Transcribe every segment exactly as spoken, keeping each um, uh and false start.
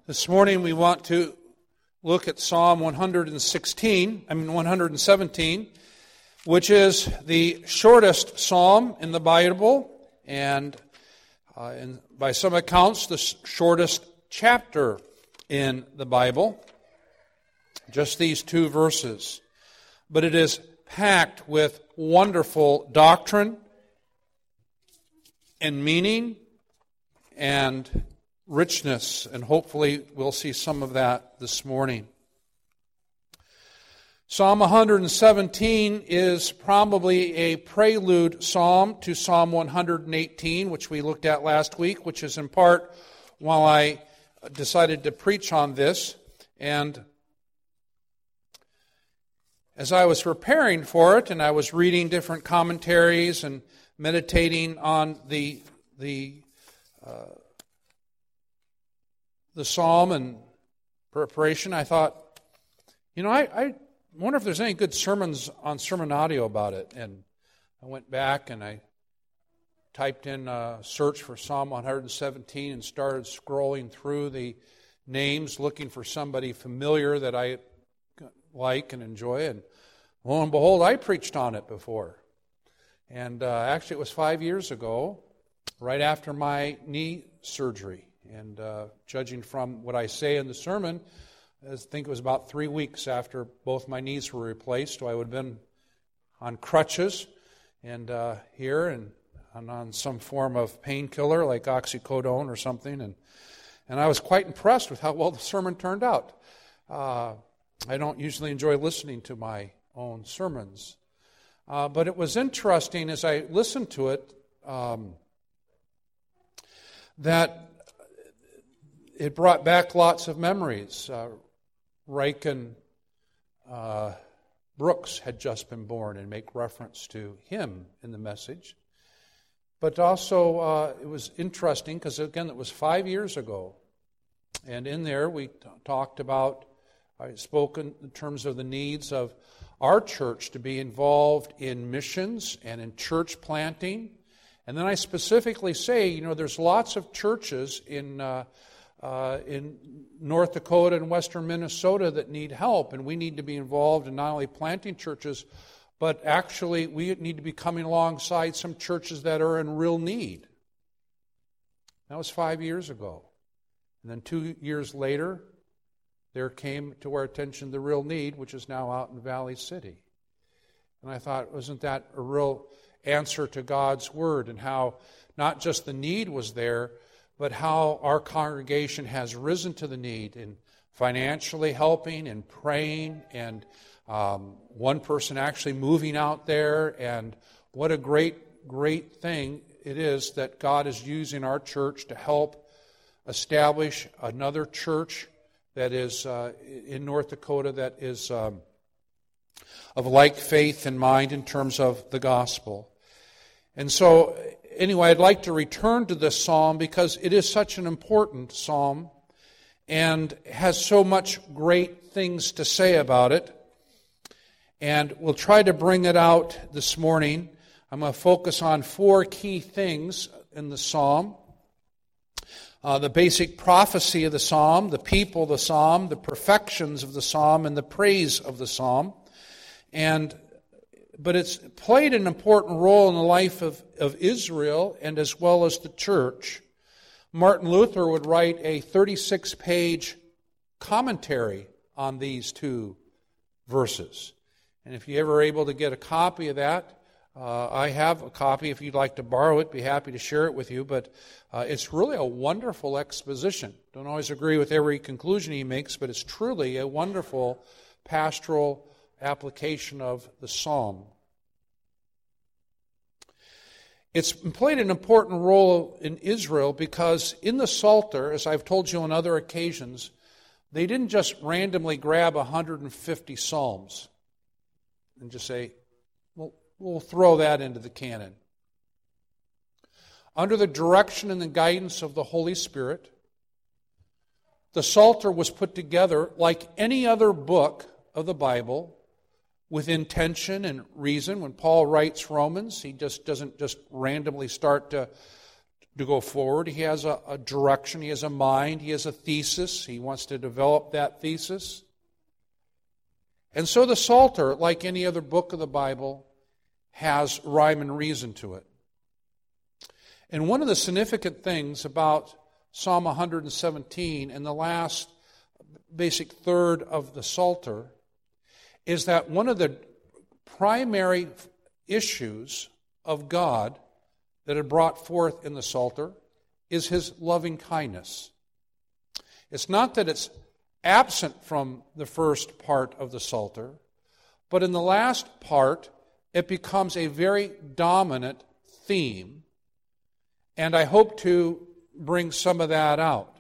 This morning we want to look at Psalm one hundred sixteen, I mean one hundred seventeen, which is the shortest psalm in the Bible, and uh, in, by some accounts, the shortest chapter in the Bible. Just these two verses. But it is packed with wonderful doctrine and meaning and richness, and hopefully we'll see some of that this morning. Psalm one hundred seventeen is probably a prelude psalm to Psalm one hundred eighteen, which we looked at last week, which is in part while I decided to preach on this. And as I was preparing for it, and I was reading different commentaries and meditating on the the uh, the psalm and preparation, I thought, you know, I, I wonder if there's any good sermons on Sermon Audio about it. And I went back and I typed in a search for Psalm one hundred seventeen and started scrolling through the names, looking for somebody familiar that I like and enjoy. And lo and behold, I preached on it before. And uh, actually it was five years ago, right after my knee surgery. And uh, judging from what I say in the sermon, I think it was about three weeks after both my knees were replaced. So I would have been on crutches and uh, here and, and on some form of painkiller like oxycodone or something. And, and I was quite impressed with how well the sermon turned out. Uh, I don't usually enjoy listening to my own sermons. Uh, but it was interesting as I listened to it um, that it brought back lots of memories. Uh, Reich and uh, Brooks had just been born and make reference to him in the message. But also uh, it was interesting because, again, it was five years ago. And in there we t- talked about, I spoke in terms of the needs of our church to be involved in missions and in church planting. And then I specifically say, you know, there's lots of churches in uh, uh, in North Dakota and western Minnesota that need help, and we need to be involved in not only planting churches, but actually we need to be coming alongside some churches that are in real need. That was five years ago. And then two years later, there came to our attention the real need, which is now out in Valley City. And I thought, wasn't that a real answer to God's Word, and how not just the need was there, but how our congregation has risen to the need in financially helping and praying, and um, one person actually moving out there. And what a great, great thing it is that God is using our church to help establish another church that is uh, in North Dakota that is um, of like faith in mind in terms of the gospel. And so, anyway, I'd like to return to this psalm because it is such an important psalm and has so much great things to say about it. And we'll try to bring it out this morning. I'm going to focus on four key things in the psalm. Uh, the basic prophecy of the psalm, the people of the psalm, the perfections of the psalm, and the praise of the psalm. And but it's played an important role in the life of, of Israel and as well as the church. Martin Luther would write a thirty-six page commentary on these two verses. And if you're ever able to get a copy of that, uh, I have a copy. If you'd like to borrow it, be happy to share it with you. But uh, it's really a wonderful exposition. Don't always agree with every conclusion he makes, but it's truly a wonderful pastoral application of the psalm. It's played an important role in Israel because in the Psalter, as I've told you on other occasions, they didn't just randomly grab one hundred fifty psalms and just say, well, we'll throw that into the canon. Under the direction and the guidance of the Holy Spirit, the Psalter was put together like any other book of the Bible with intention and reason. When Paul writes Romans, he just doesn't just randomly start to to go forward. He has a, a direction. He has a mind. He has a thesis. He wants to develop that thesis. And so the Psalter, like any other book of the Bible, has rhyme and reason to it. And one of the significant things about Psalm one hundred seventeen and the last basic third of the Psalter is that one of the primary issues of God that are brought forth in the Psalter is His loving kindness. It's not that it's absent from the first part of the Psalter, but in the last part, it becomes a very dominant theme, and I hope to bring some of that out.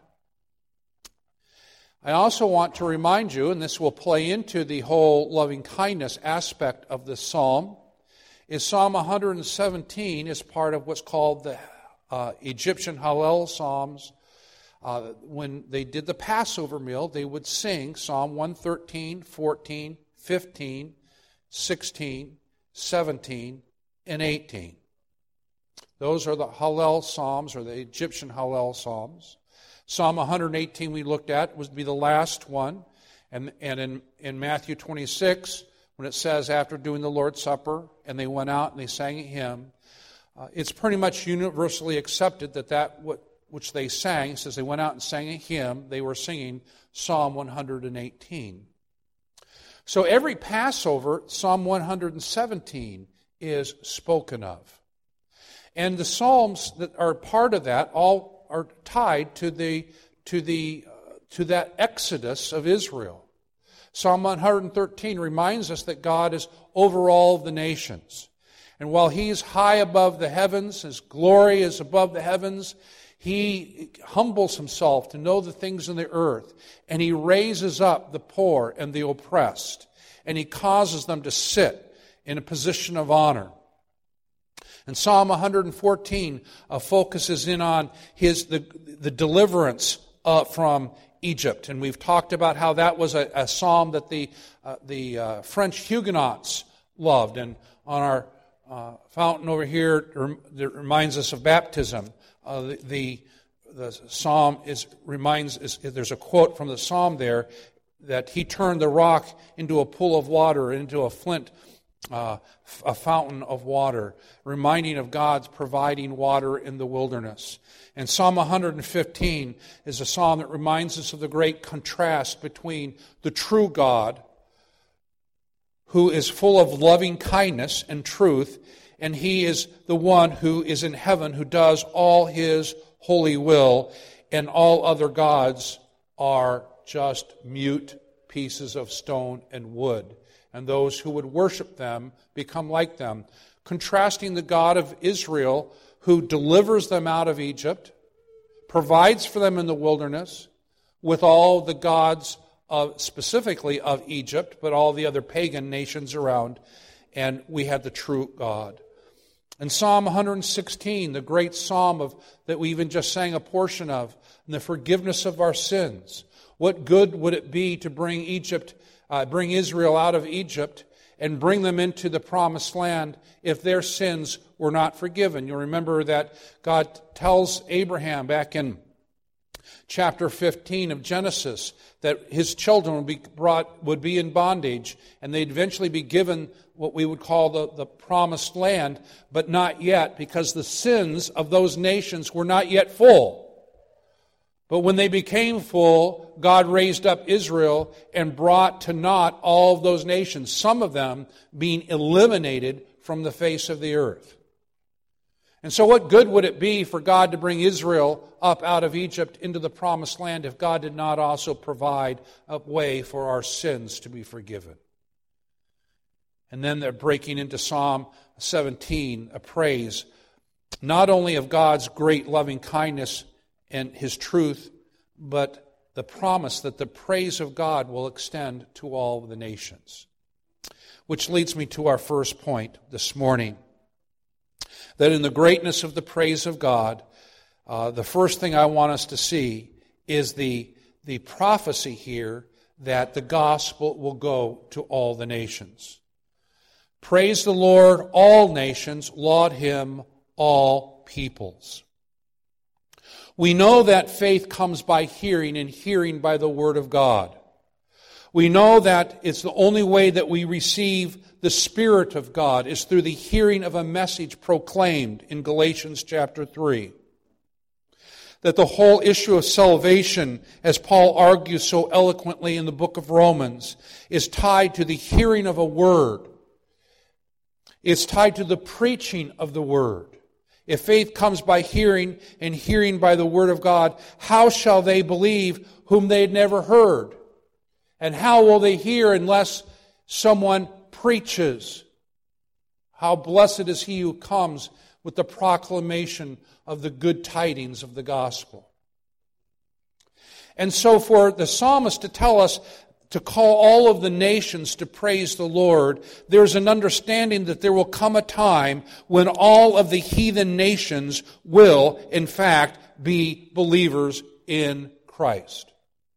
I also want to remind you, and this will play into the whole loving kindness aspect of this psalm, is Psalm one hundred seventeen is part of what's called the uh, Egyptian Hallel Psalms. Uh, when they did the Passover meal, they would sing Psalm one thirteen, fourteen, fifteen, sixteen, seventeen, and eighteen. Those are the Hallel Psalms, or the Egyptian Hallel Psalms. Psalm one hundred eighteen we looked at would be the last one. And, and in, in Matthew twenty-six, when it says after doing the Lord's Supper, and they went out and they sang a hymn, uh, it's pretty much universally accepted that that what, which they sang, says they went out and sang a hymn, they were singing Psalm one hundred eighteen. So every Passover, Psalm one hundred seventeen is spoken of. And the Psalms that are part of that all are tied to the to the uh, to that exodus of Israel. Psalm one hundred thirteen reminds us that God is over all of the nations. And while He's high above the heavens, His glory is above the heavens, He humbles Himself to know the things in the earth. And He raises up the poor and the oppressed. And He causes them to sit in a position of honor. And Psalm one hundred fourteen uh, focuses in on his the, the deliverance uh, from Egypt. And we've talked about how that was a, a psalm that the, uh, the uh, French Huguenots loved. And on our uh, fountain over here, it reminds us of baptism. Uh, the, the the psalm is reminds is, there's a quote from the psalm there that he turned the rock into a pool of water, into a flint, uh, a fountain of water, reminding of God's providing water in the wilderness. And Psalm one hundred fifteen is a psalm that reminds us of the great contrast between the true God, who is full of loving kindness and truth, and He is the one who is in heaven, who does all His holy will, and all other gods are just mute pieces of stone and wood. And those who would worship them become like them. Contrasting the God of Israel, who delivers them out of Egypt, provides for them in the wilderness, with all the gods of, specifically of Egypt, but all the other pagan nations around, and we have the true God. And Psalm one hundred sixteen, the great psalm of that we even just sang a portion of, and the forgiveness of our sins. What good would it be to bring Egypt, uh, bring Israel out of Egypt and bring them into the promised land if their sins were not forgiven? You'll remember that God tells Abraham back in chapter fifteen of Genesis that his children would be brought, would be in bondage, and they'd eventually be given what we would call the, the promised land, but not yet, because the sins of those nations were not yet full. But when they became full, God raised up Israel and brought to naught all of those nations, some of them being eliminated from the face of the earth. And so what good would it be for God to bring Israel up out of Egypt into the promised land if God did not also provide a way for our sins to be forgiven? And then they're breaking into Psalm seventeen, a praise, not only of God's great loving kindness and His truth, but the promise that the praise of God will extend to all the nations. Which leads me to our first point this morning, that in the greatness of the praise of God, uh, the first thing I want us to see is the, the prophecy here that the gospel will go to all the nations. Praise the Lord, all nations, laud Him, all peoples. We know that faith comes by hearing, and hearing by the Word of God. We know that it's the only way that we receive the Spirit of God is through the hearing of a message proclaimed in Galatians chapter three. That the whole issue of salvation, as Paul argues so eloquently in the book of Romans, is tied to the hearing of a word. It's tied to the preaching of the word. If faith comes by hearing, and hearing by the word of God, how shall they believe whom they had never heard? And how will they hear unless someone preaches? How blessed is he who comes with the proclamation of the good tidings of the gospel. And so for the psalmist to tell us to call all of the nations to praise the Lord, there's an understanding that there will come a time when all of the heathen nations will, in fact, be believers in Christ.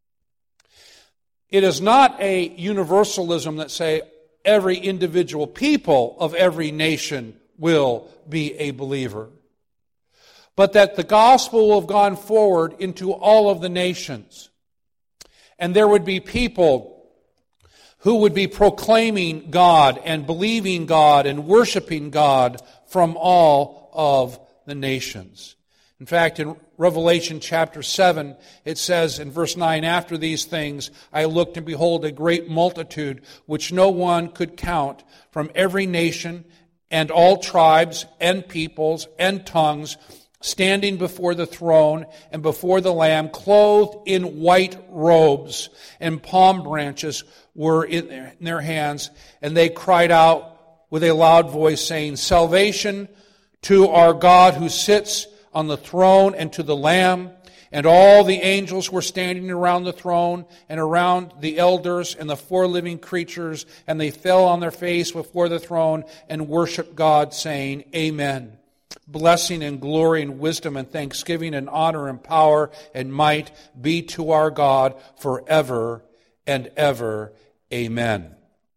It is not a universalism that say every individual people of every nation will be a believer, but that the gospel will have gone forward into all of the nations. And there would be people who would be proclaiming God and believing God and worshiping God from all of the nations. In fact, in Revelation chapter seven, it says in verse nine, "After these things I looked, and behold, a great multitude, which no one could count, from every nation and all tribes and peoples and tongues, standing before the throne and before the Lamb, clothed in white robes, and palm branches were in their hands. And they cried out with a loud voice, saying, 'Salvation to our God who sits on the throne and to the Lamb.' And all the angels were standing around the throne and around the elders and the four living creatures, and they fell on their face before the throne and worshiped God, saying, 'Amen. Blessing and glory and wisdom and thanksgiving and honor and power and might be to our God forever and ever. Amen.'"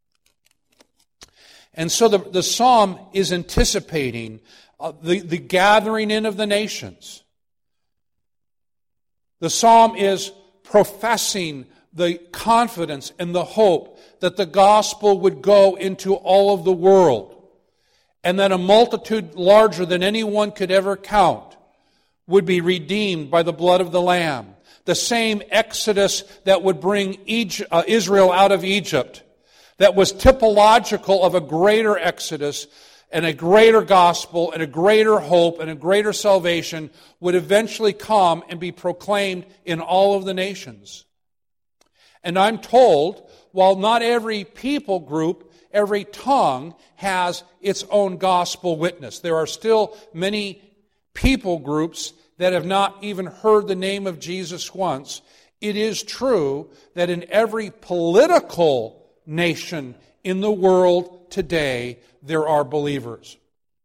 And so the, the psalm is anticipating uh, the, the gathering in of the nations. The psalm is professing the confidence and the hope that the gospel would go into all of the world, and that a multitude larger than anyone could ever count would be redeemed by the blood of the Lamb. The same exodus that would bring Egypt, uh, Israel out of Egypt, that was typological of a greater exodus and a greater gospel and a greater hope and a greater salvation, would eventually come and be proclaimed in all of the nations. And I'm told, while not every people group, every tongue has its own gospel witness, there are still many people groups that have not even heard the name of Jesus once. It is true that in every political nation in the world today, there are believers.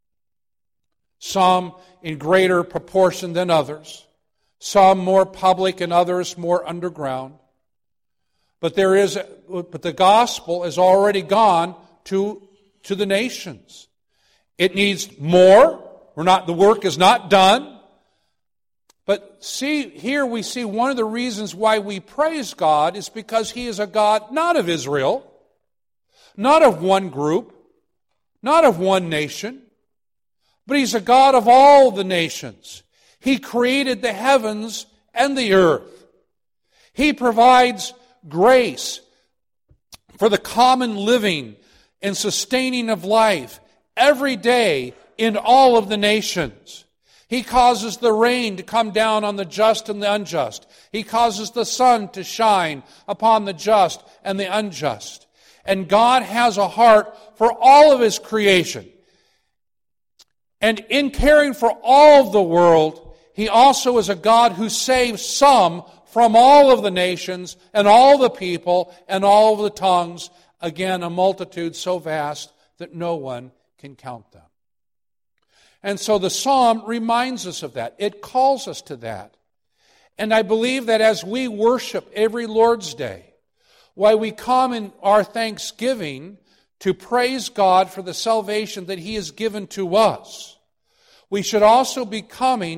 Some in greater proportion than others, some more public and others more underground. But there is, but the gospel has already gone to, to the nations. It needs more. We're not, the work is not done. But see, here we see one of the reasons why we praise God is because He is a God not of Israel, not of one group, not of one nation, but He's a God of all the nations. He created the heavens and the earth. He provides grace for the common living and sustaining of life every day in all of the nations. He causes the rain to come down on the just and the unjust. He causes the sun to shine upon the just and the unjust. And God has a heart for all of His creation. And in caring for all of the world, He also is a God who saves some from all of the nations and all the people and all of the tongues. Again, a multitude so vast that no one can count them. And so the psalm reminds us of that. It calls us to that. And I believe that as we worship every Lord's Day, why we come in our thanksgiving to praise God for the salvation that He has given to us, we should also be coming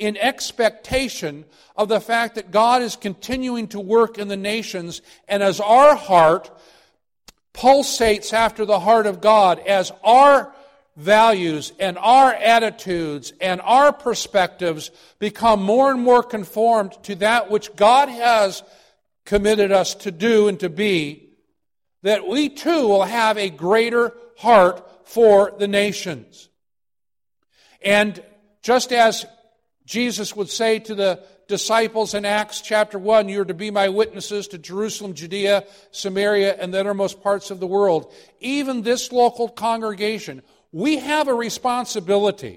in expectation of the fact that God is continuing to work in the nations, and as our heart pulsates after the heart of God, as our values and our attitudes and our perspectives become more and more conformed to that which God has committed us to do and to be, that we too will have a greater heart for the nations. And just as Jesus would say to the disciples in Acts chapter one, "You are to be my witnesses to Jerusalem, Judea, Samaria, and the uttermost parts of the world." Even this local congregation, we have a responsibility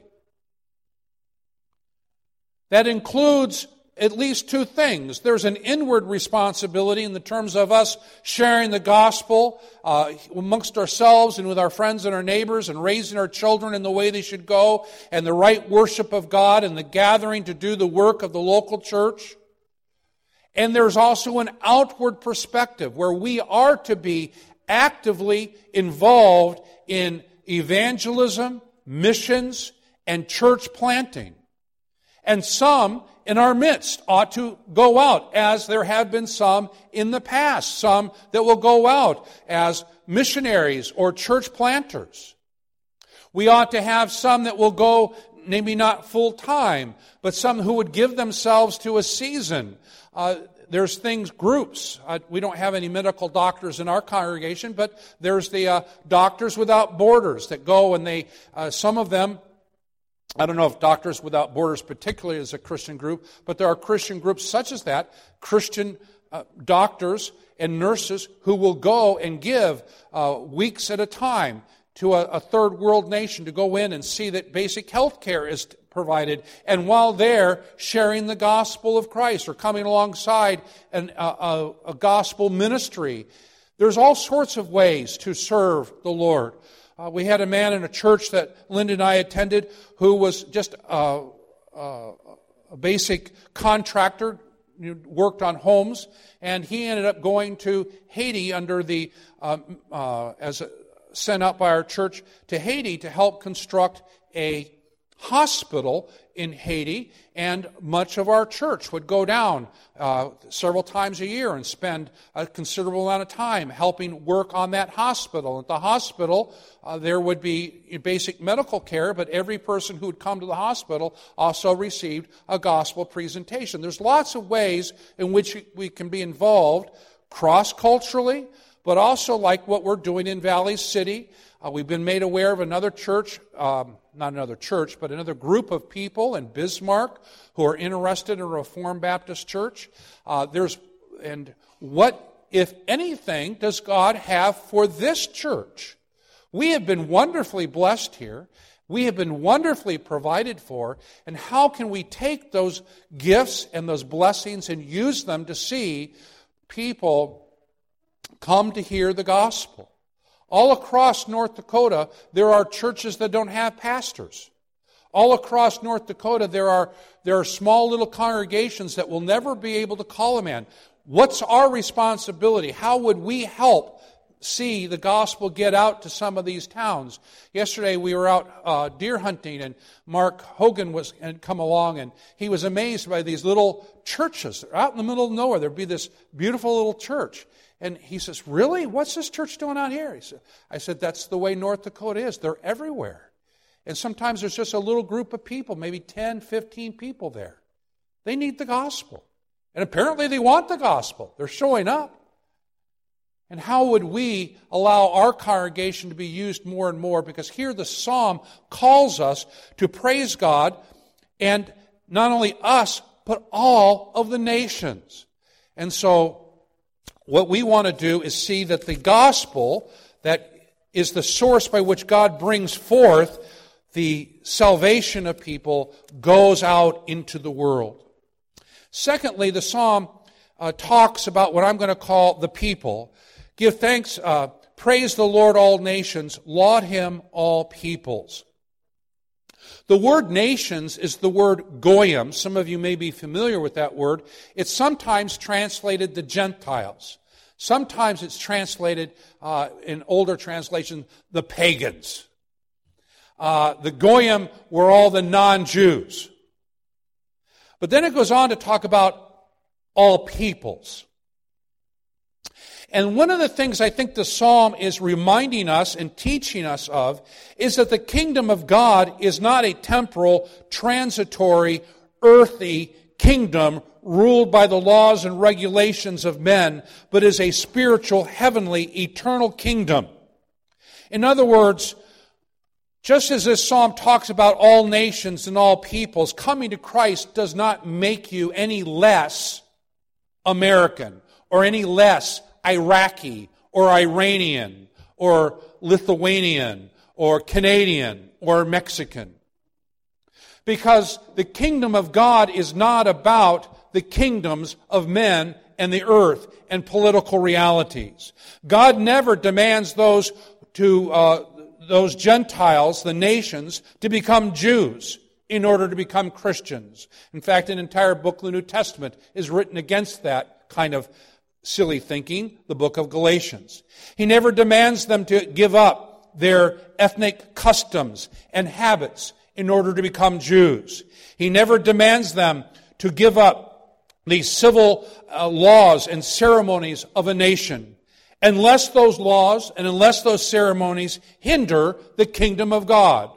that includes at least two things. There's an inward responsibility in the terms of us sharing the gospel uh, amongst ourselves and with our friends and our neighbors, and raising our children in the way they should go, and the right worship of God, and the gathering to do the work of the local church. And there's also an outward perspective where we are to be actively involved in evangelism, missions, and church planting. And some in our midst ought to go out, as there have been some in the past, some that will go out as missionaries or church planters. We ought to have some that will go, maybe not full time, but some who would give themselves to a season. Uh, there's things, groups. Uh, we don't have any medical doctors in our congregation, but there's the uh, Doctors Without Borders that go, and they, uh, some of them, I don't know if Doctors Without Borders particularly is a Christian group, but there are Christian groups such as that, Christian uh, doctors and nurses who will go and give uh, weeks at a time to a, a third world nation to go in and see that basic health care is provided, and while there, sharing the gospel of Christ or coming alongside an, a, a, a gospel ministry. There's all sorts of ways to serve the Lord. Uh, we had a man in a church that Linda and I attended who was just a, a, a basic contractor, worked on homes, and he ended up going to Haiti under the uh, uh, as a, sent out by our church to Haiti to help construct a hospital in Haiti, and much of our church would go down uh, several times a year and spend a considerable amount of time helping work on that hospital. At the hospital, uh, there would be basic medical care, but every person who would come to the hospital also received a gospel presentation. There's lots of ways in which we can be involved cross-culturally, but also like what we're doing in Valley City. Uh, we've been made aware of another church, um, not another church, but another group of people in Bismarck who are interested in a Reformed Baptist church. Uh, there's, and what, if anything, does God have for this church? We have been wonderfully blessed here. We have been wonderfully provided for. And how can we take those gifts and those blessings and use them to see people come to hear the gospel? All across North Dakota, there are churches that don't have pastors. All across North Dakota, there are, there are small little congregations that will never be able to call a man. What's our responsibility? How would we help see the gospel get out to some of these towns? Yesterday we were out uh, deer hunting, and Mark Hogan was had come along, and he was amazed by these little churches. They're out in the middle of nowhere. There'd be this beautiful little church. And he says, "Really? What's this church doing out here?" He said, I said, "That's the way North Dakota is. They're everywhere. And sometimes there's just a little group of people, maybe ten, fifteen people there. They need the gospel. And apparently they want the gospel. They're showing up. And how would we allow our congregation to be used more and more? Because here the psalm calls us to praise God, and not only us, but all of the nations. And so what we want to do is see that the gospel, that is the source by which God brings forth the salvation of people, goes out into the world. Secondly, the psalm uh, talks about what I'm going to call the people. Give thanks, uh, praise the Lord, all nations, laud him, all peoples. The word nations is the word goyim. Some of you may be familiar with that word. It's sometimes translated the Gentiles. Sometimes it's translated, uh, in older translation, the pagans. Uh, the goyim were all the non-Jews. But then it goes on to talk about all peoples. And one of the things I think the psalm is reminding us and teaching us of is that the kingdom of God is not a temporal, transitory, earthy kingdom ruled by the laws and regulations of men, but is a spiritual, heavenly, eternal kingdom. In other words, just as this psalm talks about all nations and all peoples, coming to Christ does not make you any less American or any less Iraqi or Iranian or Lithuanian or Canadian or Mexican. Because the kingdom of God is not about the kingdoms of men and the earth and political realities. God never demands those to uh, those Gentiles, the nations, to become Jews in order to become Christians. In fact, an entire book of the New Testament is written against that kind of silly thinking, the book of Galatians. He never demands them to give up their ethnic customs and habits in order to become Jews. He never demands them to give up the civil uh, laws and ceremonies of a nation, unless those laws and unless those ceremonies hinder the kingdom of God.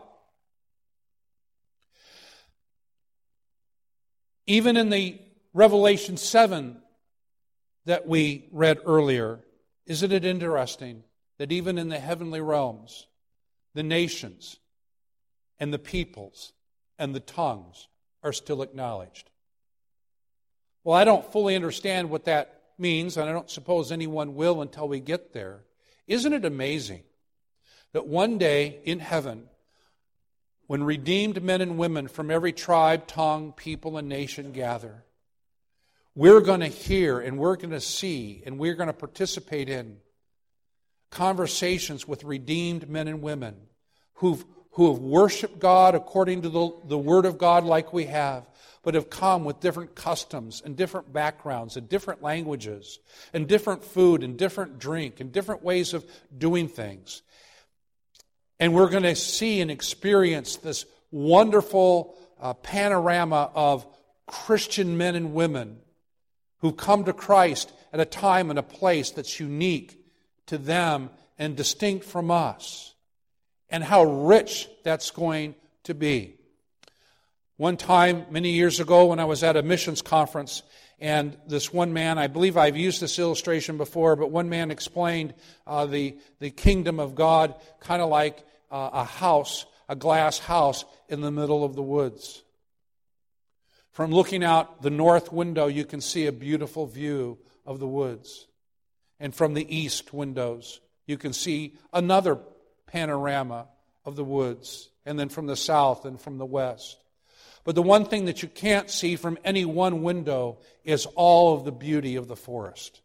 Even in the Revelation seven that we read earlier, isn't it interesting that even in the heavenly realms, the nations and the peoples and the tongues are still acknowledged? Well, I don't fully understand what that means, and I don't suppose anyone will until we get there. Isn't it amazing that one day in heaven, when redeemed men and women from every tribe, tongue, people, and nation gather, we're going to hear and we're going to see and we're going to participate in conversations with redeemed men and women who've, who have worshiped God according to the, the Word of God like we have, but have come with different customs and different backgrounds and different languages and different food and different drink and different ways of doing things. And we're going to see and experience this wonderful uh, panorama of Christian men and women who come to Christ at a time and a place that's unique to them and distinct from us. And how rich that's going to be. One time, many years ago, when I was at a missions conference, and this one man, I believe I've used this illustration before, but one man explained uh, the, the kingdom of God kind of like uh, a house, a glass house in the middle of the woods. From looking out the north window, you can see a beautiful view of the woods. And from the east windows, you can see another panorama of the woods. And then from the south and from the west. But the one thing that you can't see from any one window is all of the beauty of the forest.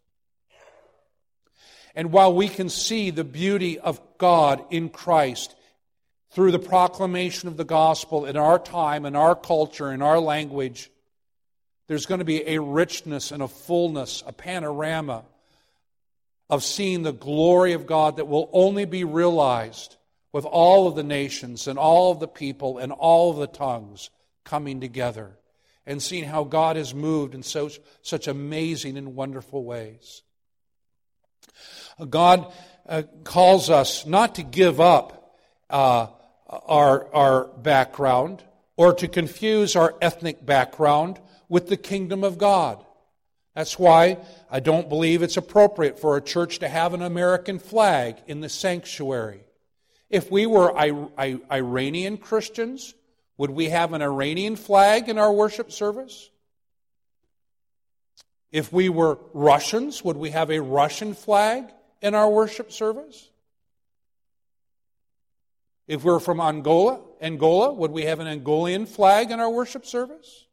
And while we can see the beauty of God in Christ through the proclamation of the gospel in our time, in our culture, in our language, there's going to be a richness and a fullness, a panorama of seeing the glory of God that will only be realized with all of the nations and all of the people and all of the tongues coming together and seeing how God has moved in such, such amazing and wonderful ways. God uh, calls us not to give up uh, our, our background or to confuse our ethnic background with the kingdom of God. That's why I don't believe it's appropriate for a church to have an American flag in the sanctuary. If we were I- I- Iranian Christians, would we have an Iranian flag in our worship service? If we were Russians, would we have a Russian flag in our worship service? If we're from Angola, Angola, would we have an Angolan flag in our worship service?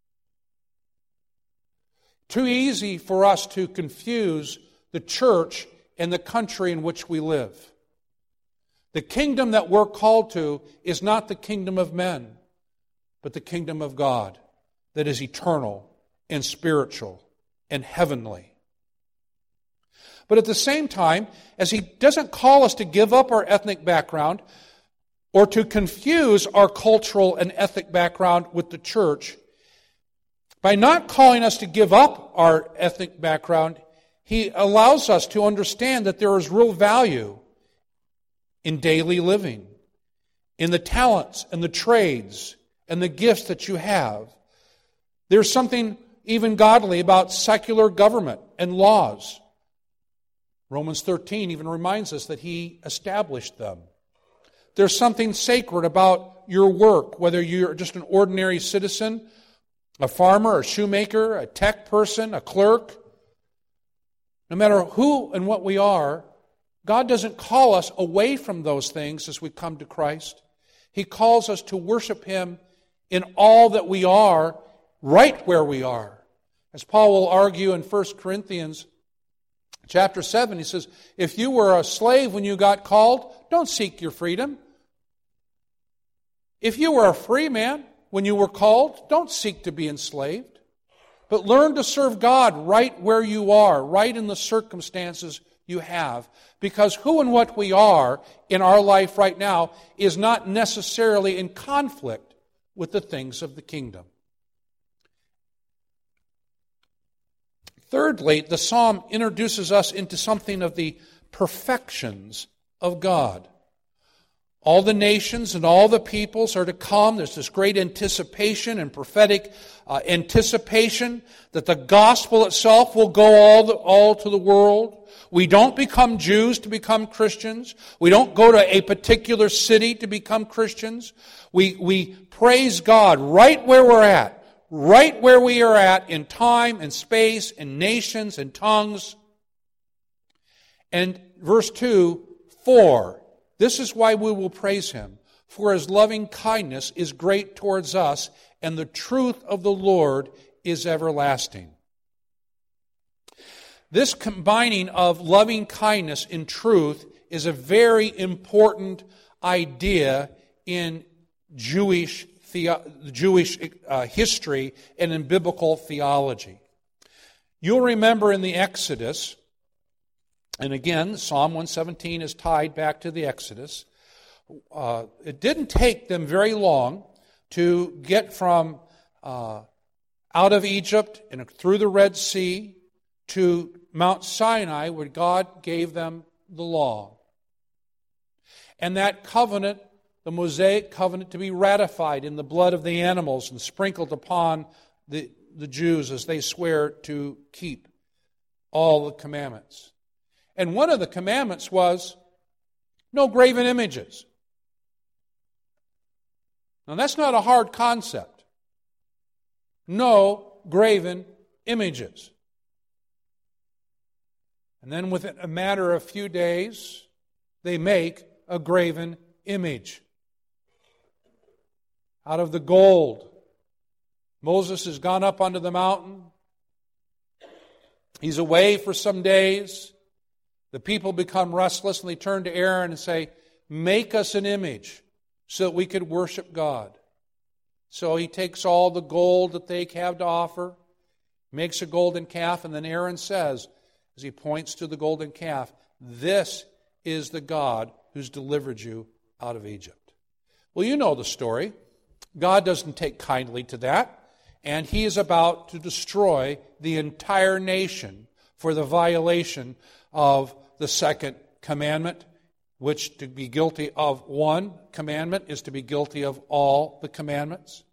Too easy for us to confuse the church and the country in which we live. The kingdom that we're called to is not the kingdom of men, but the kingdom of God that is eternal and spiritual and heavenly. But at the same time, as He doesn't call us to give up our ethnic background or to confuse our cultural and ethnic background with the church, By not calling us to give up our ethnic background, He allows us to understand that there is real value in daily living, in the talents and the trades and the gifts that you have. There's something even godly about secular government and laws. Romans thirteen even reminds us that He established them. There's something sacred about your work, whether you're just an ordinary citizen, a farmer, a shoemaker, a tech person, a clerk. No matter who and what we are, God doesn't call us away from those things as we come to Christ. He calls us to worship Him in all that we are, right where we are. As Paul will argue in First Corinthians chapter seven, he says, if you were a slave when you got called, don't seek your freedom. If you were a free man when you were called, don't seek to be enslaved. But learn to serve God right where you are, right in the circumstances you have. Because who and what we are in our life right now is not necessarily in conflict with the things of the kingdom. Thirdly, the psalm introduces us into something of the perfections of God. All the nations and all the peoples are to come. There's this great anticipation and prophetic uh, anticipation that the gospel itself will go all, the, all to the world. We don't become Jews to become Christians. We don't go to a particular city to become Christians. We, we praise God right where we're at. Right where we are at in time and space and nations and tongues. And verse two, for, this is why we will praise Him. For His loving kindness is great towards us, and the truth of the Lord is everlasting. This combining of loving kindness and truth is a very important idea in Jewish The, Jewish uh, history and in biblical theology. You'll remember in the Exodus, and again, Psalm one seventeen is tied back to the Exodus. Uh, it didn't take them very long to get from uh, out of Egypt and through the Red Sea to Mount Sinai, where God gave them the law. And that covenant, the Mosaic covenant, to be ratified in the blood of the animals and sprinkled upon the, the Jews as they swear to keep all the commandments. And one of the commandments was no graven images. Now that's not a hard concept. No graven images. And then within a matter of a few days, they make a graven image. Out of the gold. Moses has gone up onto the mountain. He's away for some days. The people become restless and they turn to Aaron and say, make us an image so that we could worship God. So he takes all the gold that they have to offer, makes a golden calf, and then Aaron says, as he points to the golden calf, this is the God who's delivered you out of Egypt. Well, you know the story. God doesn't take kindly to that, and He is about to destroy the entire nation for the violation of the second commandment, which to be guilty of one commandment is to be guilty of all the commandments.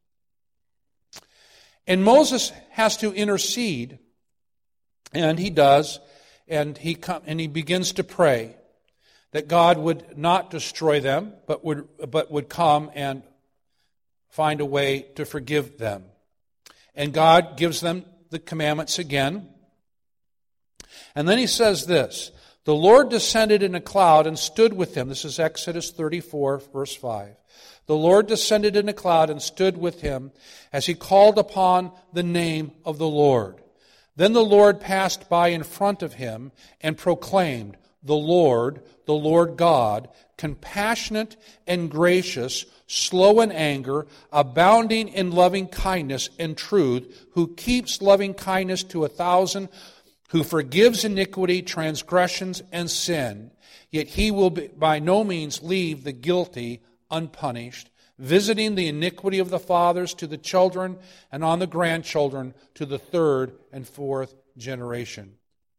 And Moses has to intercede, and he does, and he com- and he begins to pray that God would not destroy them, but would but would come and find a way to forgive them. And God gives them the commandments again. And then He says this, the Lord descended in a cloud and stood with him. This is Exodus thirty-four, verse five. The Lord descended in a cloud and stood with him as he called upon the name of the Lord. Then the Lord passed by in front of him and proclaimed, the Lord, the Lord God, compassionate and gracious, slow in anger, abounding in loving kindness and truth, who keeps loving kindness to a thousand, who forgives iniquity, transgressions, and sin. Yet He will be, by no means leave the guilty unpunished. visiting the iniquity of the fathers to the children, and on the grandchildren to the third and fourth generation.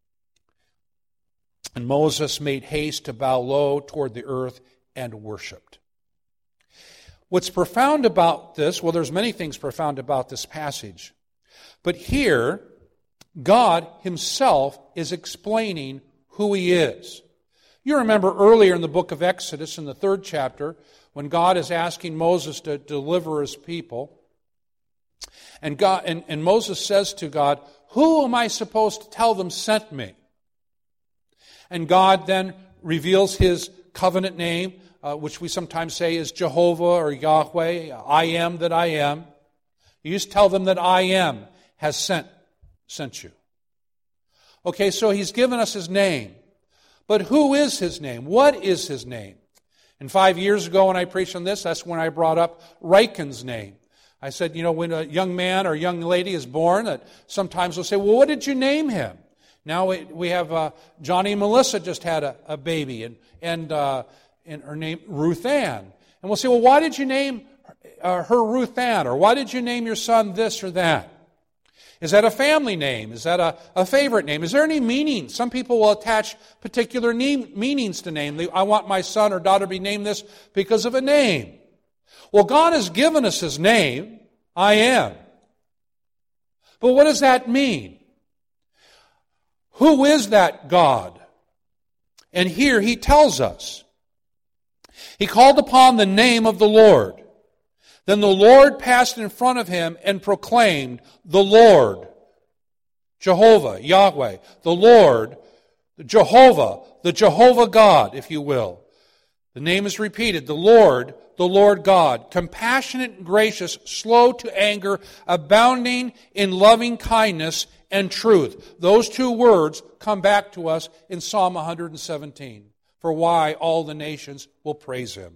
And Moses made haste to bow low toward the earth and worshipped. What's profound about this, well, there's many things profound about this passage. But here, God himself is explaining who he is. You remember earlier in the book of Exodus, in the third chapter, when God is asking Moses to deliver his people, and God and, and Moses says to God, "Who am I supposed to tell them sent me?" And God then reveals his covenant name, uh, which we sometimes say is Jehovah or Yahweh, I am that I am. You just tell them that I am has sent, sent you. Okay, so he's given us his name. But who is his name? What is his name? And five years ago when I preached on this, that's when I brought up Raiken's name. I said, you know, when a young man or young lady is born, that sometimes we'll say, well, what did you name him? Now we, we have uh, Johnny and Melissa just had a, a baby, and and, uh, and her name Ruth Ann. And we'll say, well, why did you name uh, her Ruth Ann? Or why did you name your son this or that? Is that a family name? Is that a, a favorite name? Is there any meaning? Some people will attach particular name, meanings to name. They, I want my son or daughter to be named this because of a name. Well, God has given us his name, I am. But what does that mean? Who is that God? And here he tells us. He called upon the name of the Lord. Then the Lord passed in front of him and proclaimed, the Lord, Jehovah, Yahweh, the Lord, the Jehovah, the Jehovah God, if you will. The name is repeated, the Lord, the Lord God, compassionate and gracious, slow to anger, abounding in loving kindness and truth. Those two words come back to us in Psalm one hundred seventeen, for why all the nations will praise him.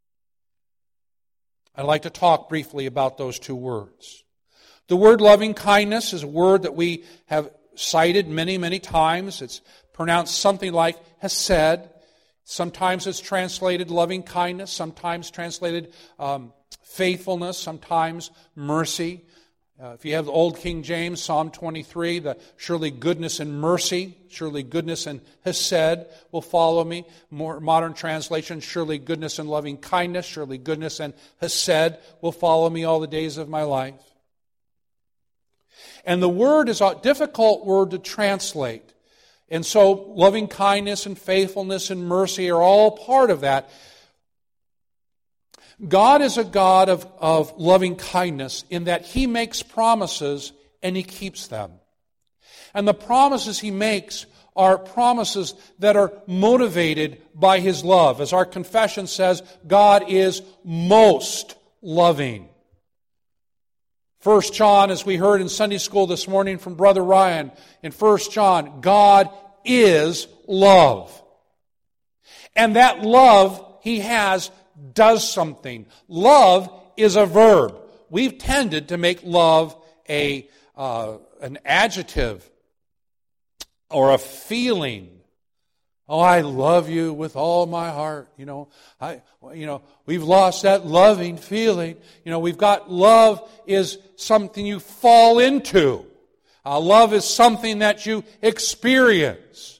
I'd like to talk briefly about those two words. The word loving kindness is a word that we have cited many, many times. It's pronounced something like hesed. Sometimes it's translated loving kindness, sometimes translated um, faithfulness, sometimes mercy. Uh, if you have the Old King James, Psalm twenty-three, the surely goodness and mercy, surely goodness and hesed will follow me. More modern translation, surely goodness and loving kindness, surely goodness and hesed will follow me all the days of my life. And the word is a difficult word to translate. And so loving kindness and faithfulness and mercy are all part of that. God is a God of, of loving kindness in that he makes promises and he keeps them. And the promises he makes are promises that are motivated by his love. As our confession says, God is most loving. First John, as we heard in Sunday school this morning from Brother Ryan, in First John, God is love. And that love he has does something. Love is a verb. We've tended to make love a uh, an adjective or a feeling. Oh, I love you with all my heart. You know, I, you know, we've lost that loving feeling. You know, we've got love is something you fall into. Uh, love is something that you experience.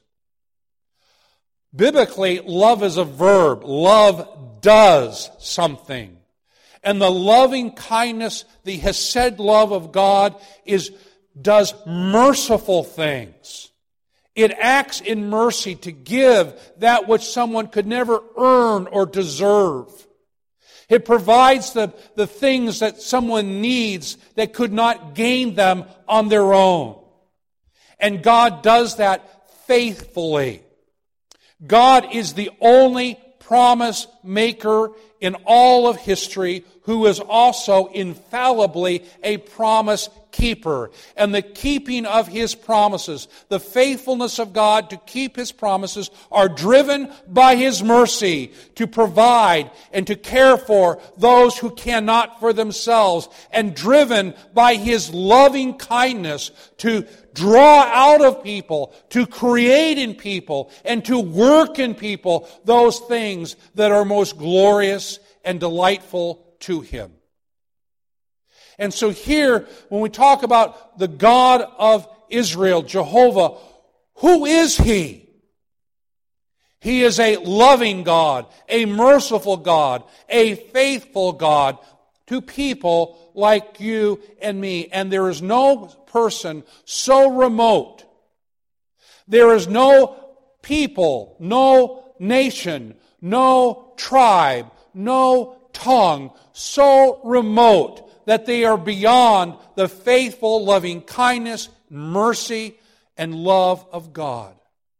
Biblically, love is a verb. Love does something. And the loving kindness, the hesed love of God is does merciful things. It acts in mercy to give that which someone could never earn or deserve. It provides the, the things that someone needs that could not gain them on their own. And God does that faithfully. God is the only promise maker in all of history who is also infallibly a promise keeper. And the keeping of his promises, the faithfulness of God to keep his promises are driven by his mercy to provide and to care for those who cannot for themselves, and driven by his loving kindness to draw out of people, to create in people, and to work in people those things that are most glorious and delightful to Him. And so here, when we talk about the God of Israel, Jehovah, who is He? He is a loving God, a merciful God, a faithful God to people like you and me. And there is no person so remote. There is no people, no nation, no tribe, no tongue so remote that they are beyond the faithful, loving kindness, mercy, and love of God.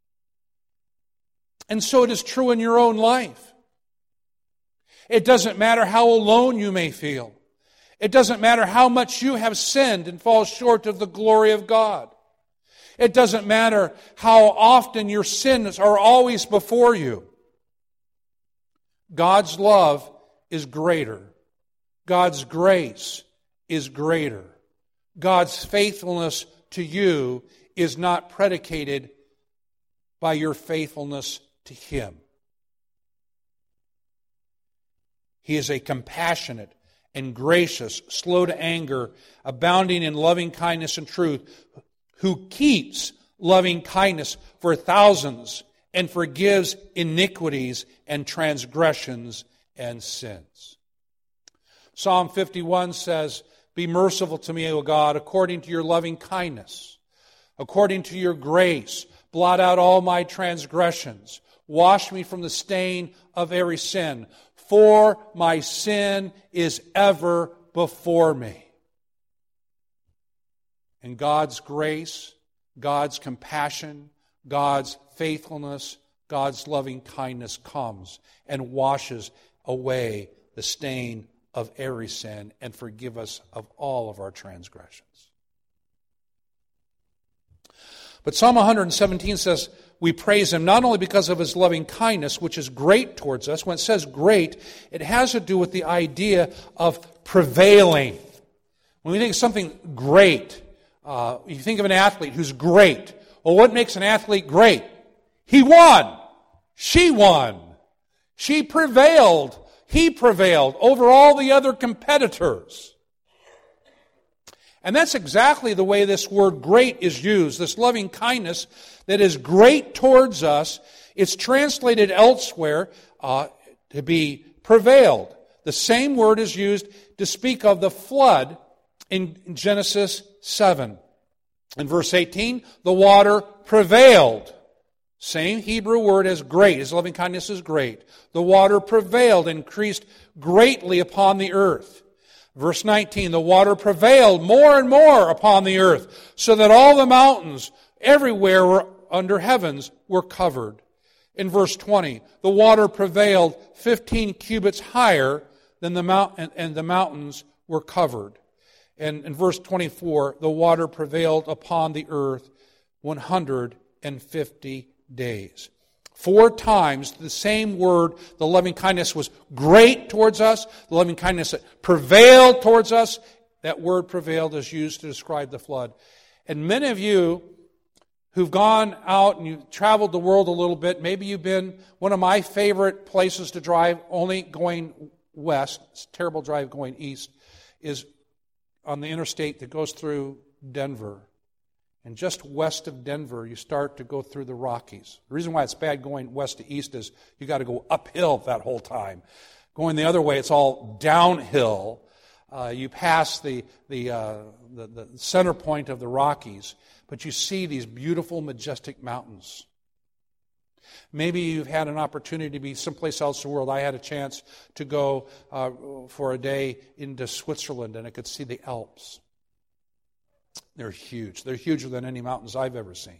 And so it is true in your own life. It doesn't matter how alone you may feel. It doesn't matter how much you have sinned and fall short of the glory of God. It doesn't matter how often your sins are always before you. God's love is greater. God's grace is greater. God's faithfulness to you is not predicated by your faithfulness to Him. He is a compassionate and gracious, slow to anger, abounding in loving kindness and truth, who keeps loving kindness for thousands and forgives iniquities and transgressions and sins. Psalm fifty-one says, "Be merciful to me, O God, according to your loving kindness, according to your grace, blot out all my transgressions. Wash me from the stain of every sin, for my sin is ever before me." And God's grace, God's compassion, God's faithfulness, God's loving kindness comes and washes away the stain of every sin and forgive us of all of our transgressions. But Psalm one seventeen says we praise Him not only because of His loving kindness, which is great towards us. When it says great, it has to do with the idea of prevailing. When we think of something great, uh, you think of an athlete who's great. Well, what makes an athlete great? He won. She won. She prevailed. He prevailed over all the other competitors. And that's exactly the way this word great is used. This loving kindness that is great towards us, it's translated elsewhere uh, to be prevailed. The same word is used to speak of the flood in Genesis seven. In verse eighteen, the water prevailed. Same Hebrew word as great. His loving kindness is great. The water prevailed, increased greatly upon the earth. Verse nineteen, the water prevailed more and more upon the earth, so that all the mountains everywhere were under heavens were covered. In verse twenty, the water prevailed fifteen cubits higher than the mountain, and the mountains were covered. And in verse twenty-four, the water prevailed upon the earth one hundred fifty days. Four times the same word, the loving kindness was great towards us, the loving kindness that prevailed towards us. That word prevailed is used to describe the flood. And many of you who've gone out and you've traveled the world a little bit, maybe you've been, one of my favorite places to drive, only going west, it's a terrible drive going east, is on the interstate that goes through Denver. And just west of Denver, you start to go through the Rockies. The reason why it's bad going west to east is you got to go uphill that whole time. Going the other way, it's all downhill. Uh, you pass the the, uh, the the center point of the Rockies, but you see these beautiful, majestic mountains. Maybe you've had an opportunity to be someplace else in the world. I had a chance to go uh, for a day into Switzerland, and I could see the Alps. They're huge. They're huger than any mountains I've ever seen.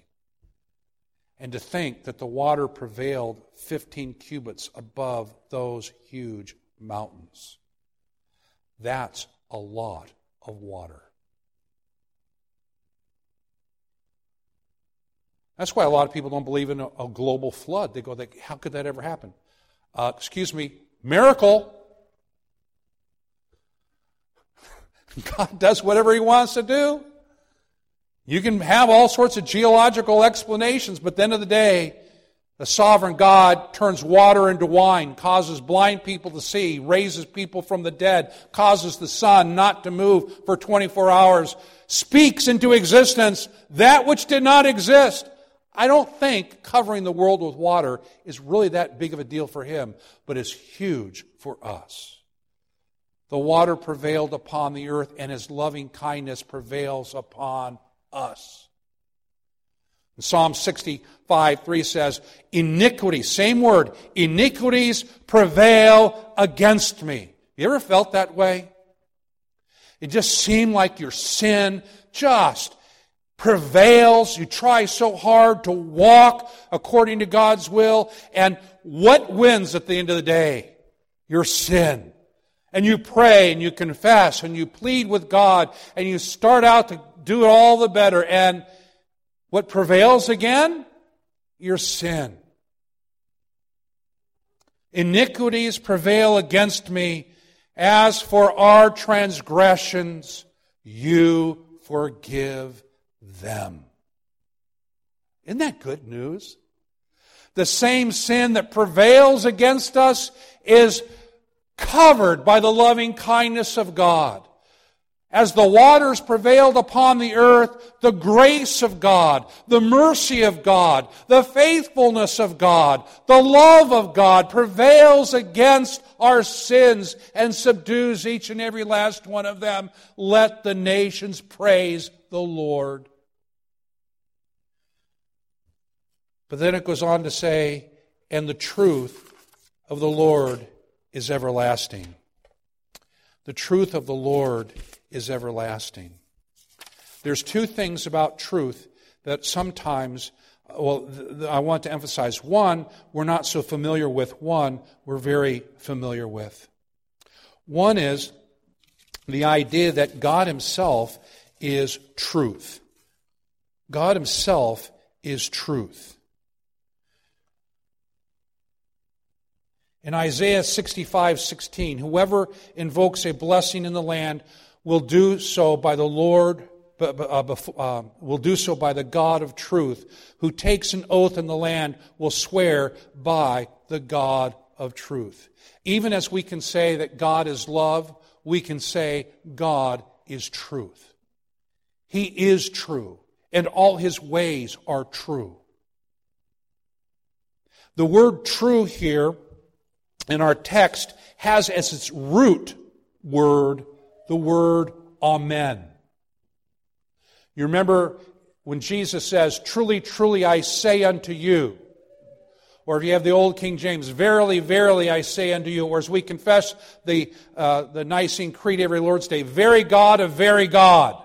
And to think that the water prevailed fifteen cubits above those huge mountains. That's a lot of water. That's why a lot of people don't believe in a, a global flood. They go, how could that ever happen? Uh, excuse me, miracle. God does whatever He wants to do. You can have all sorts of geological explanations, but at the end of the day, The sovereign God turns water into wine, causes blind people to see, raises people from the dead, causes the sun not to move for twenty-four hours, speaks into existence that which did not exist. I don't think covering the world with water is really that big of a deal for him, but it's huge for us. The water prevailed upon the earth, and his loving kindness prevails upon us. Psalm sixty-five three says, iniquity, same word, iniquities prevail against me. You ever felt that way? It just seemed like your sin just prevails. You try so hard to walk according to God's will, and what wins at the end of the day? Your sin. And you pray and you confess and you plead with God and you start out to do it all the better, and what prevails again? Your sin. Iniquities prevail against me. As for our transgressions, you forgive them. Isn't that good news? The same sin that prevails against us is covered by the loving kindness of God. As the waters prevailed upon the earth, the grace of God, the mercy of God, the faithfulness of God, the love of God prevails against our sins and subdues each and every last one of them. Let the nations praise the Lord. But then it goes on to say, and the truth of the Lord is everlasting. The truth of the Lord is everlasting. There's two things about truth that sometimes, well, th- th- I want to emphasize. One, we're not so familiar with. One, we're very familiar with. One is the idea that God Himself is truth. God Himself is truth. In Isaiah sixty-five sixteen, whoever invokes a blessing in the land will do so by the Lord, uh, uh, will do so by the God of truth. Who takes an oath in the land will swear by the God of truth. Even as we can say that God is love, we can say God is truth. He is true, and all His ways are true. The word true here in our text has as its root word the word Amen. You remember when Jesus says, truly, truly, I say unto you, or if you have the old King James, verily, verily, I say unto you, or as we confess the, uh, the Nicene Creed every Lord's Day, very God of very God.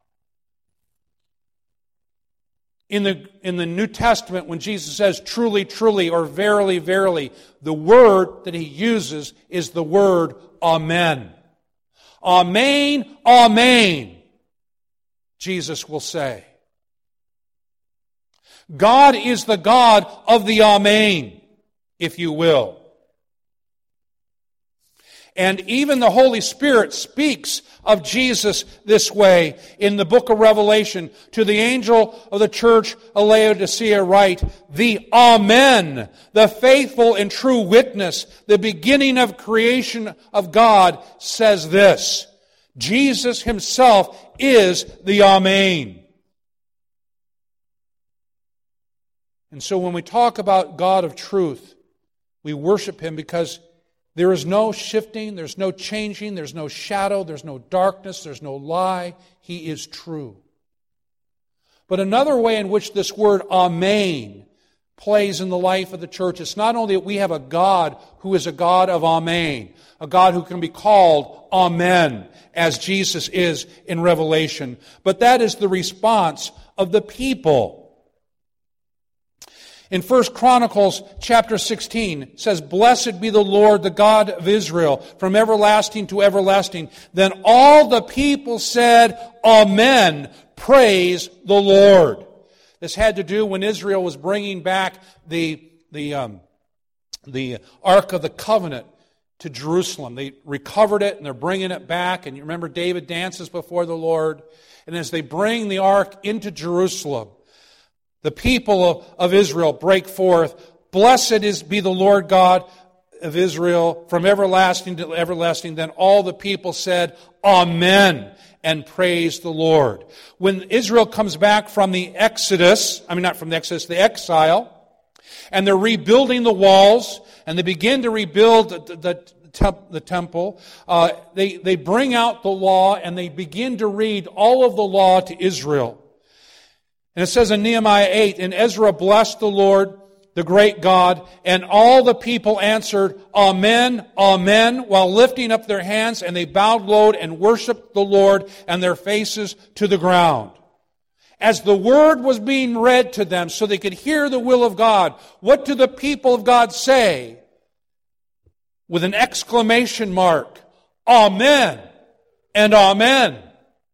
In the, in the New Testament, when Jesus says truly, truly, or verily, verily, the word that He uses is the word Amen. Amen, Amen, Jesus will say. God is the God of the Amen, if you will. And even the Holy Spirit speaks of Jesus this way in the book of Revelation. To the angel of the church of Laodicea write, the Amen, the faithful and true witness, the beginning of creation of God, says this. Jesus Himself is the Amen. And so when we talk about God of truth, we worship Him because there is no shifting, there's no changing, there's no shadow, there's no darkness, there's no lie. He is true. But another way in which this word Amen plays in the life of the church, it's not only that we have a God who is a God of Amen, a God who can be called Amen, as Jesus is in Revelation, but that is the response of the people. In First Chronicles chapter sixteen, it says, blessed be the Lord, the God of Israel, from everlasting to everlasting. Then all the people said, Amen, praise the Lord. This had to do when Israel was bringing back the, the, um, the Ark of the Covenant to Jerusalem. They recovered it and they're bringing it back. And you remember David dances before the Lord. And as they bring the Ark into Jerusalem, the people of Israel break forth, Blessed is be the Lord God of Israel from everlasting to everlasting. Then all the people said, Amen, and praised the Lord. When Israel comes back from the Exodus, I mean not from the Exodus, the exile, and they're rebuilding the walls, and they begin to rebuild the, the, the temple, uh, they, they bring out the law, and they begin to read all of the law to Israel. And it says in Nehemiah eight, and Ezra blessed the Lord, the great God, and all the people answered, Amen, Amen, while lifting up their hands, and they bowed low and worshiped the Lord, and their faces to the ground. As the word was being read to them so they could hear the will of God, what do the people of God say? With an exclamation mark, Amen and Amen.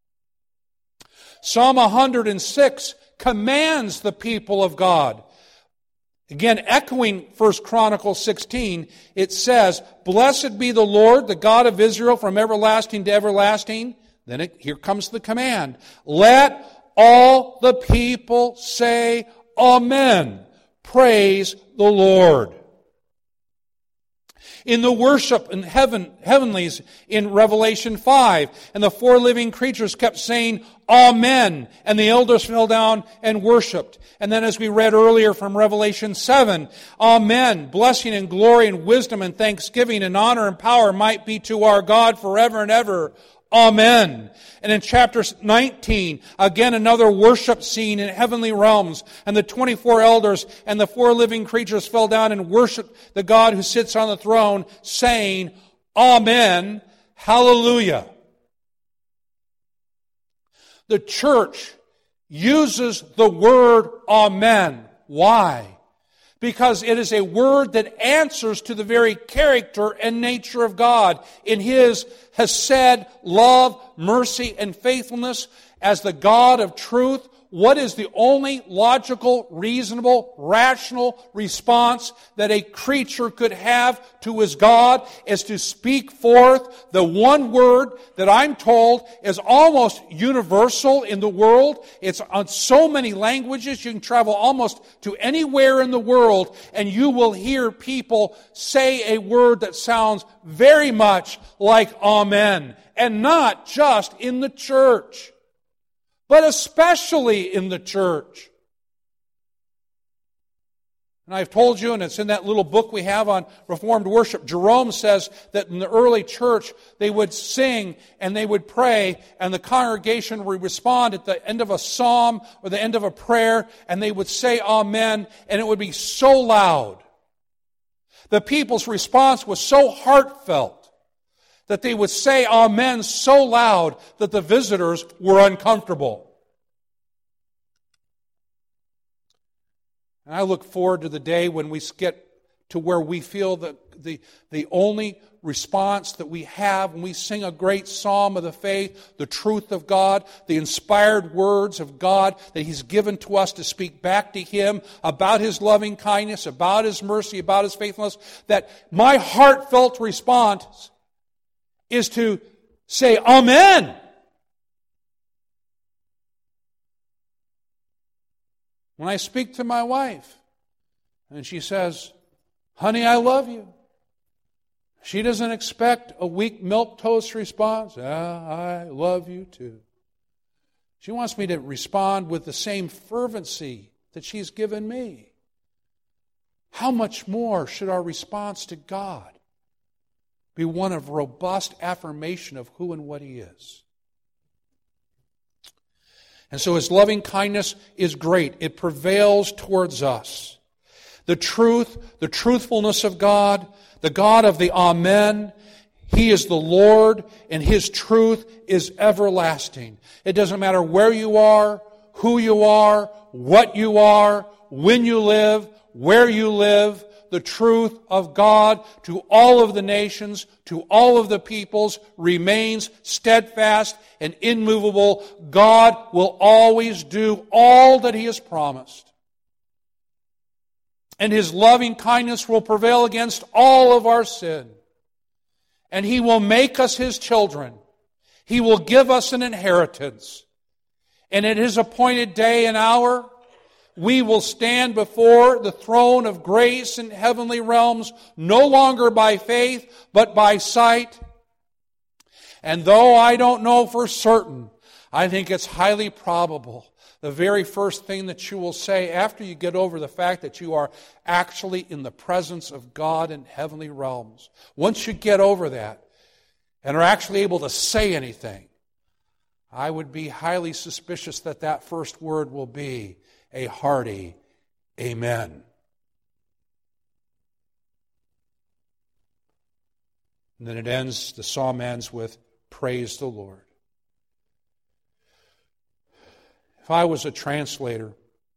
Psalm one hundred six commands the people of God. Again, echoing First Chronicles sixteen, it says, Blessed be the Lord, the God of Israel, from everlasting to everlasting. Then it, here comes the command. Let all the people say, Amen. Praise the Lord. In the worship in heaven, heavenlies in Revelation five, and the four living creatures kept saying, Amen. And the elders fell down and worshiped. And then as we read earlier from Revelation seven, Amen. Blessing and glory and wisdom and thanksgiving and honor and power might be to our God forever and ever. Amen. And in chapter nineteen, again another worship scene in heavenly realms. And the twenty-four elders and the four living creatures fell down and worshiped the God who sits on the throne, saying, Amen, hallelujah. The church uses the word Amen. Why? Because it is a word that answers to the very character and nature of God in His hesed, love, mercy, and faithfulness as the God of truth. What is the only logical, reasonable, rational response that a creature could have to his God is to speak forth the one word that I'm told is almost universal in the world. It's on so many languages. You can travel almost to anywhere in the world and you will hear people say a word that sounds very much like Amen. And not just in the church, but especially in the church. And I've told you, and it's in that little book we have on Reformed worship, Jerome says that in the early church, they would sing and they would pray, and the congregation would respond at the end of a psalm or the end of a prayer, and they would say Amen, and it would be so loud. The people's response was so heartfelt that they would say Amen so loud that the visitors were uncomfortable. And I look forward to the day when we get to where we feel that the, the only response that we have when we sing a great psalm of the faith, the truth of God, the inspired words of God that He's given to us to speak back to Him about His loving kindness, about His mercy, about His faithfulness, that my heartfelt response is to say, Amen. When I speak to my wife and she says, honey, I love you, she doesn't expect a weak milquetoast response. Yeah, I love you too. She wants me to respond with the same fervency that she's given me. How much more should our response to God be one of robust affirmation of who and what He is? And so His loving kindness is great. It prevails towards us. The truth, the truthfulness of God, the God of the Amen, He is the Lord, and His truth is everlasting. It doesn't matter where you are, who you are, what you are, when you live, where you live. The truth of God to all of the nations, to all of the peoples, remains steadfast and immovable. God will always do all that He has promised. And His loving kindness will prevail against all of our sin. And He will make us His children. He will give us an inheritance. And at His appointed day and hour, we will stand before the throne of grace in heavenly realms, no longer by faith, but by sight. And though I don't know for certain, I think it's highly probable the very first thing that you will say after you get over the fact that you are actually in the presence of God in heavenly realms, once you get over that and are actually able to say anything, I would be highly suspicious that that first word will be a hearty amen. And then it ends, the psalm ends with, praise the Lord. If I was a translator,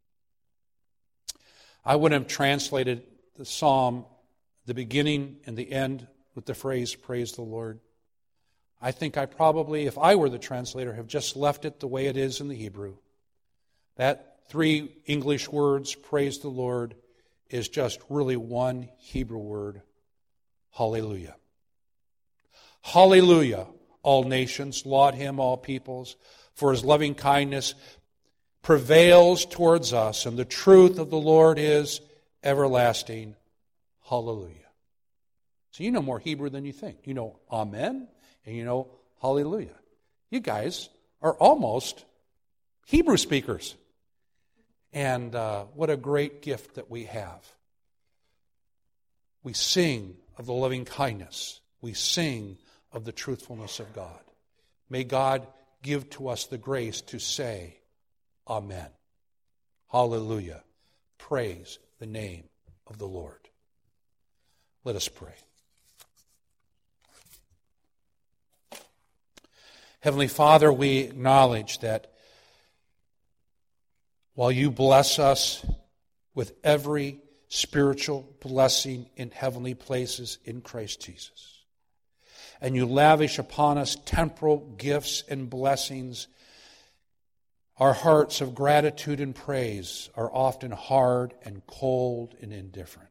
I would have translated the psalm, the beginning and the end, with the phrase, praise the Lord. I think I probably, if I were the translator, have just left it the way it is in the Hebrew. That three English words, praise the Lord, is just really one Hebrew word, hallelujah. Hallelujah, all nations, laud Him, all peoples, for His loving kindness prevails towards us, and the truth of the Lord is everlasting. Hallelujah. So you know more Hebrew than you think. You know amen, and you know hallelujah. You guys are almost Hebrew speakers. And uh, what a great gift that we have. We sing of the loving kindness. We sing of the truthfulness of God. May God give to us the grace to say, amen. Hallelujah. Praise the name of the Lord. Let us pray. Heavenly Father, we acknowledge that while you bless us with every spiritual blessing in heavenly places in Christ Jesus, and you lavish upon us temporal gifts and blessings, our hearts of gratitude and praise are often hard and cold and indifferent.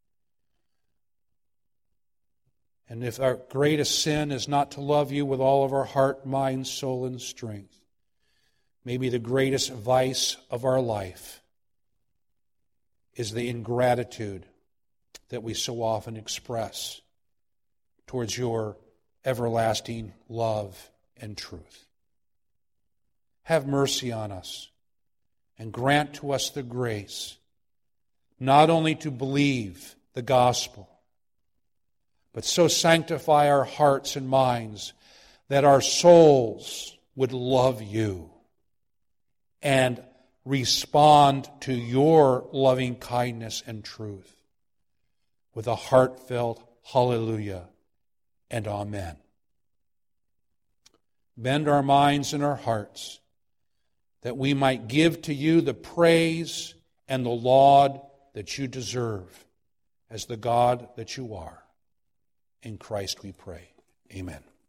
And if our greatest sin is not to love you with all of our heart, mind, soul, and strength, maybe the greatest vice of our life is the ingratitude that we so often express towards your everlasting love and truth. Have mercy on us and grant to us the grace not only to believe the gospel, but so sanctify our hearts and minds that our souls would love you and respond to your loving kindness and truth with a heartfelt hallelujah and amen. Bend our minds and our hearts that we might give to you the praise and the laud that you deserve as the God that you are. In Christ we pray. Amen.